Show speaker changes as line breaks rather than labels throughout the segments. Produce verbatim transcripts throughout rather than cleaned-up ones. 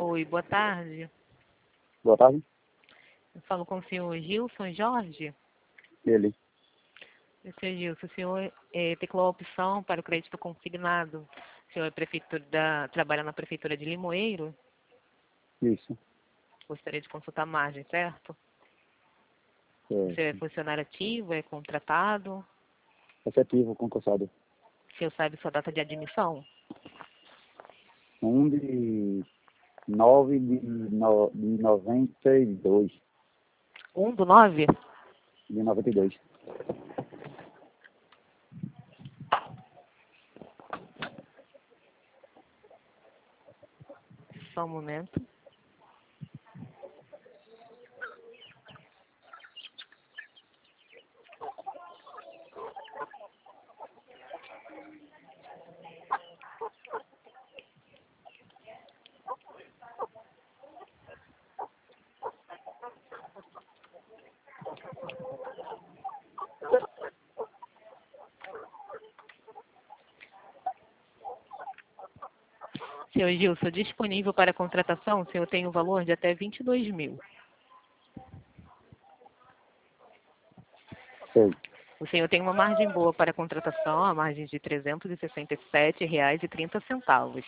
Oi, boa tarde.
Boa tarde.
Eu falo com o senhor Gilson Jorge.
Ele.
Senhor Gilson, o senhor é, teclou a opção para o crédito consignado. O senhor é prefeitura da, trabalha na prefeitura de Limoeiro.
Isso.
Gostaria de consultar a margem, certo?
É,
Você é funcionário ativo, é contratado?
efetivo, concursado.
O senhor sabe sua data de admissão?
um de nove de, no, de noventa e dois.
um do nove?
De noventa e dois.
Só um momento. Senhor Gilson, disponível para contratação, o senhor tem um valor de até vinte e dois mil.
Sei.
O senhor tem uma margem boa para contratação, a margem de trezentos e sessenta e sete reais e trinta centavos.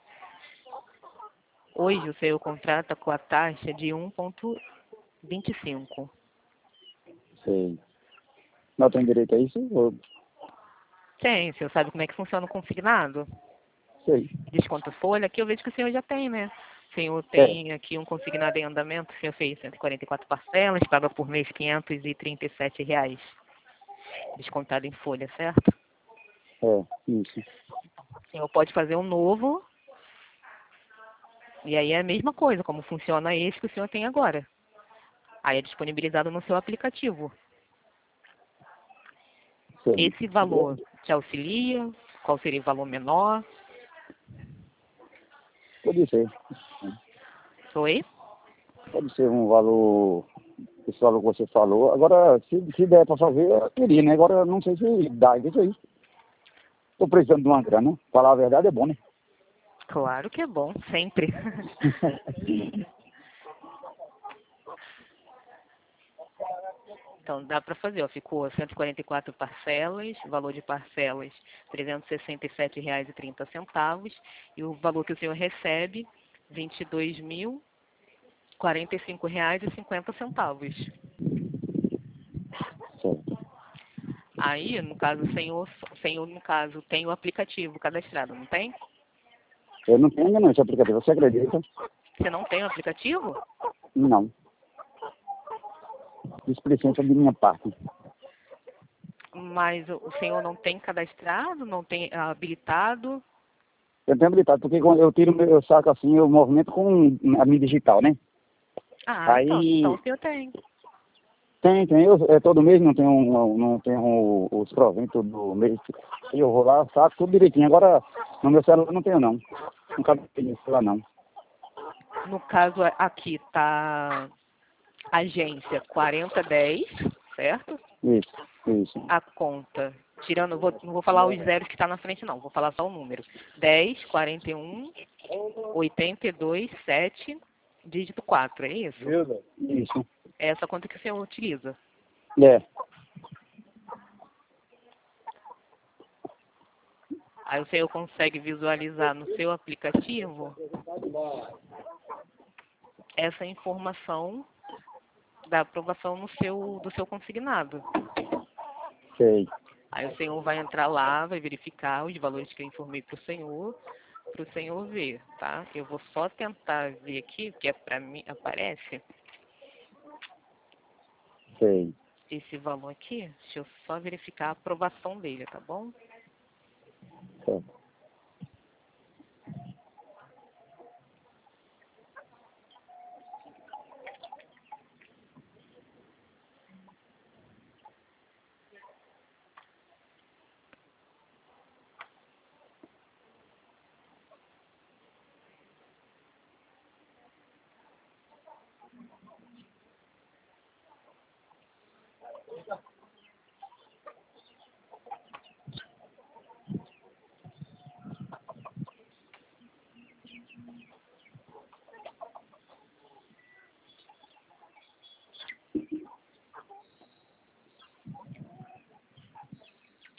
Hoje o senhor contrata com a taxa de um vírgula vinte e cinco.
Sei. Não tem direito a isso? Ou...
Tem, o senhor sabe como é que funciona o consignado?
Sei.
Desconto folha, aqui eu vejo que o senhor já tem, né? O senhor
É.
tem aqui um consignado em andamento, o senhor fez cento e quarenta e quatro parcelas, paga por mês quinhentos e trinta e sete reais. Descontado em folha, certo?
É, isso.
O senhor pode fazer um novo, e aí é a mesma coisa, como funciona esse que o senhor tem agora. Aí é disponibilizado no seu aplicativo.
Sei.
Esse valor te auxilia? Qual seria o valor menor?
Pode ser.
Oi?
Pode ser um valor, esse valor que você falou. Agora, se, se der para fazer, eu queria, né? Agora, eu não sei se dá, é isso aí. Estou precisando de uma grana. Falar a verdade é bom, né?
Claro que é bom, sempre. Então, dá para fazer, ó, ficou cento e quarenta e quatro parcelas, valor de parcelas trezentos e sessenta e sete reais e trinta centavos, e o valor que o senhor recebe, vinte e dois mil, quarenta e cinco reais e cinquenta centavos.
Certo.
Aí, no caso, o senhor, o senhor, no caso, tem o aplicativo cadastrado, não tem?
Eu não tenho ainda não esse aplicativo, você acredita?
Você não tem o aplicativo?
Não. Displicência de minha parte.
Mas o o senhor não tem cadastrado, não tem ah, habilitado?
Eu tenho habilitado, porque quando eu tiro, meu- eu saco assim, eu movimento com a minha digital, né?
Ah, então, então
Aí,
o senhor tem.
tem, tem, eu, é, todo mês não tem um, não tem um, os proventos do mês. Aí eu vou lá, saco tudo direitinho. Agora, no meu celular não tenho não. Não cabe no celular não.
No caso, aqui está agência quarenta dez, certo?
Isso, isso.
A conta, tirando, vou, não vou falar os zeros que está na frente não, vou falar só o número. dez, quarenta e um, oitenta e dois, sete, dígito quatro, é isso?
Isso.
É essa conta que o senhor utiliza.
É,
Aí o senhor consegue visualizar no seu aplicativo essa informação da aprovação no seu, do seu consignado.
sei.
Aí o senhor vai entrar lá, vai verificar os valores que eu informei para o senhor, para o senhor ver, tá? Eu vou só tentar ver aqui, porque é para mim aparece
Sei.
esse valor aqui. Deixa eu só verificar a aprovação dele, tá bom?
Certo.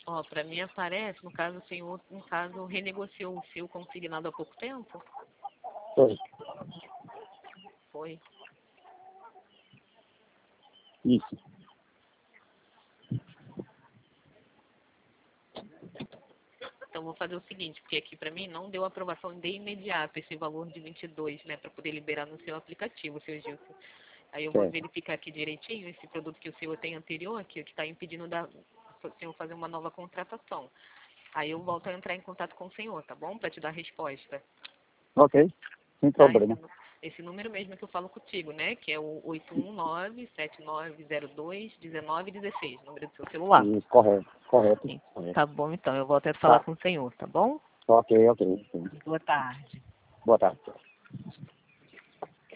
Ó, para mim aparece, no caso, o senhor, no caso, renegociou o seu consignado há pouco tempo?
Foi.
Foi.
Isso.
Então, vou fazer o seguinte, porque aqui para mim não deu aprovação de imediato esse valor de vinte e dois, né, para poder liberar no seu aplicativo, seu Gilson. Aí eu vou
Certo.
verificar aqui direitinho esse produto que o senhor tem anterior aqui, que está impedindo da, o senhor fazer uma nova contratação. Aí eu volto a entrar em contato com o senhor, tá bom? Para te dar a resposta.
Ok, sem
Tá?
problema.
Esse, esse número mesmo que eu falo contigo, né? Que é o oito um nove, sete nove zero dois, um nove um seis, número do seu celular.
Isso, correto, correto.
Sim.
correto.
Tá bom, então. Eu volto a falar
Tá.
com o senhor, tá bom?
Ok, ok. ok.
Boa tarde.
Boa tarde.